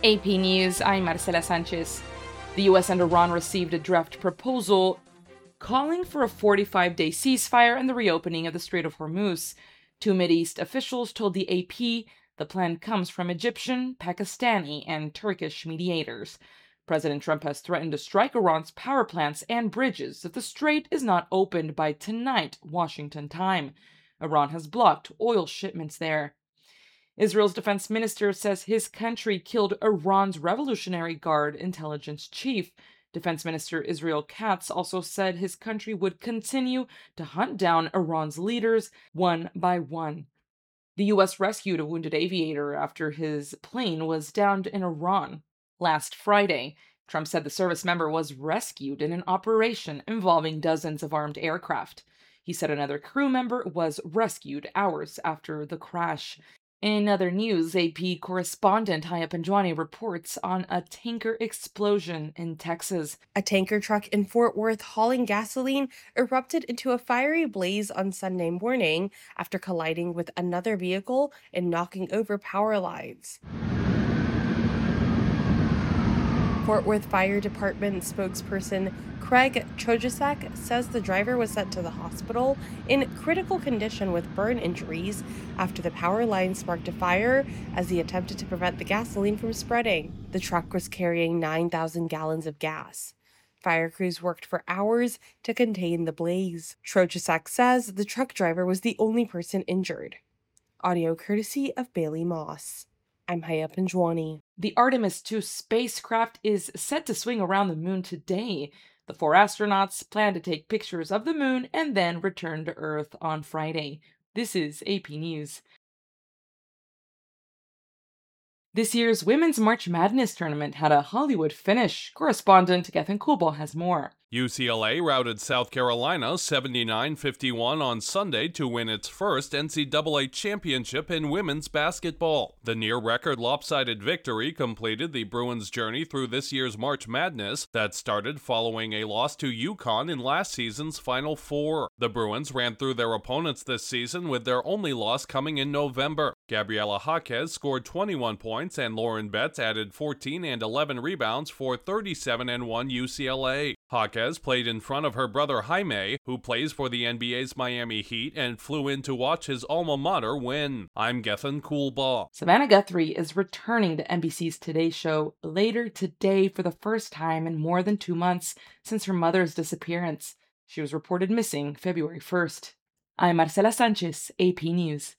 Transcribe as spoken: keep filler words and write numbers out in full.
A P News, I'm Marcela Sanchez. The U S and Iran received a draft proposal calling for a forty-five day ceasefire and the reopening of the Strait of Hormuz. Two Mideast officials told the A P the plan comes from Egyptian, Pakistani, and Turkish mediators. President Trump has threatened to strike Iran's power plants and bridges if the strait is not opened by tonight, Washington time. Iran has blocked oil shipments there. Israel's defense minister says his country killed Iran's Revolutionary Guard intelligence chief. Defense Minister Israel Katz also said his country would continue to hunt down Iran's leaders one by one. The U S rescued a wounded aviator after his plane was downed in Iran. Last Friday, Trump said the service member was rescued in an operation involving dozens of armed aircraft. He said another crew member was rescued hours after the crash. In other news, A P correspondent Haya Panjwani reports on a tanker explosion in Texas. A tanker truck in Fort Worth hauling gasoline erupted into a fiery blaze on Sunday morning after colliding with another vehicle and knocking over power lines. Fort Worth Fire Department spokesperson Craig Chojacek says the driver was sent to the hospital in critical condition with burn injuries after the power line sparked a fire as he attempted to prevent the gasoline from spreading. The truck was carrying nine thousand gallons of gas. Fire crews worked for hours to contain the blaze. Chojacek says the truck driver was the only person injured. Audio courtesy of Bailey Moss. I'm Haya Panjwani. The Artemis two spacecraft is set to swing around the moon today. The four astronauts plan to take pictures of the moon and then return to Earth on Friday. This is A P News. This year's Women's March Madness tournament had a Hollywood finish. Correspondent Gethin Coolball has more. U C L A routed South Carolina seventy-nine fifty-one on Sunday to win its first N C double A championship in women's basketball. The near-record lopsided victory completed the Bruins' journey through this year's March Madness that started following a loss to UConn in last season's Final Four. The Bruins ran through their opponents this season with their only loss coming in November. Gabriela Jaquez scored twenty-one points and Lauren Betts added fourteen and eleven rebounds for thirty-seven and one U C L A. Jaquez played in front of her brother Jaime, who plays for the N B A's Miami Heat, and flew in to watch his alma mater win. I'm Gethin Coolball. Savannah Guthrie is returning to N B C's Today Show later today for the first time in more than two months since her mother's disappearance. She was reported missing February first. I'm Marcela Sanchez, A P News.